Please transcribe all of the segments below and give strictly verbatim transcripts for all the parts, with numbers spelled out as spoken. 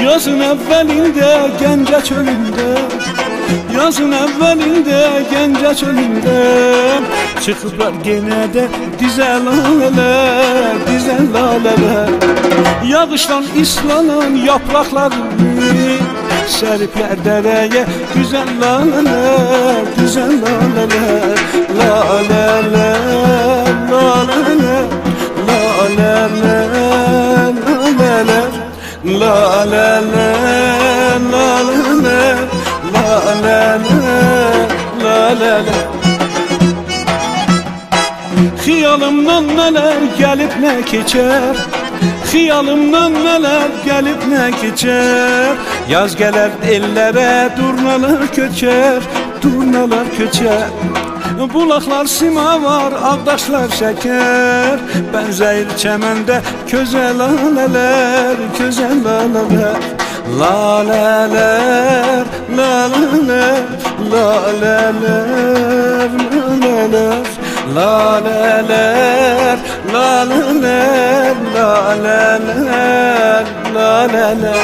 Yazın evvelinde Gence çölünde, yazın evvelinde Gence çölünde çıkıplar gene de dize laleler, dize laleler. Yağıştan islanan yapraklarını seripler dereye, güzel laleler, güzel laleler. Laleler, laleler, laleler, laleler. La la la la la la la la la la. Xiyalımdan neler gelip ne keçer, xiyalımdan neler gelip ne keçer. Yaz gelir ellere durnalar köçer, durnalar köçer. Bulaklar sima var, ağdaşlar şeker. Benzeyir çemende köze laleler, köze laleler. Laleler, laleler, laleler, laleler. Laleler, laleler, laleler, laleler.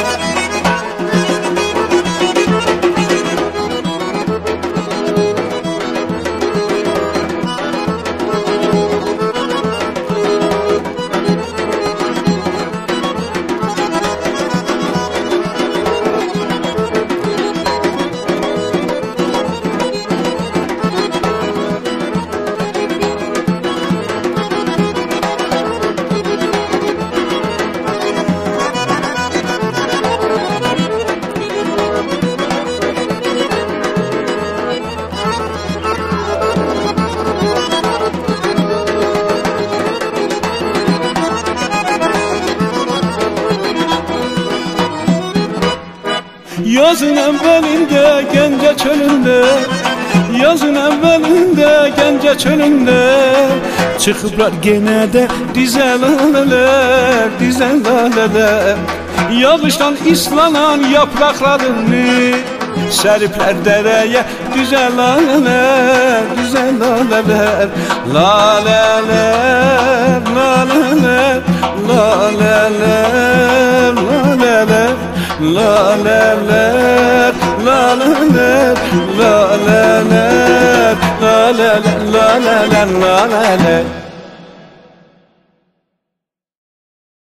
Yazın evvelinde Gence çölünde, yazın evvelinde Gence çölünde çıkıplar gene de dize laleler, dize laleler. Yağıştan islanan yapraklarını seripler dereye, güzel laleler, güzel laleler. Laleler, laleler, laleler, laleler. Laleler, laleler, laleler, laleler, laleler, laleler.